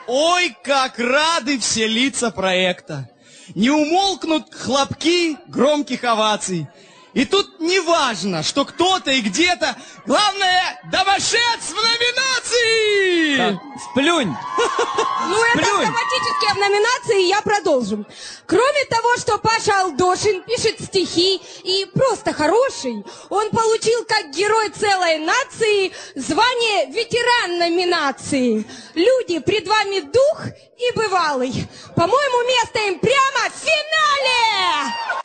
Ой, как рады все лица проекта. Не умолкнут хлопки громких оваций. И тут не важно, что кто-то и где-то. Главное, Домашец в номинации! Так, сплюнь! Ну, это автоматически в номинации, я продолжу. Кроме того, что Паша Алдошин пишет стихи и просто хороший, он получил как герой целой нации звание ветеран номинации. Люди, пред вами дух и бывалый. По-моему, место им прямо в финале!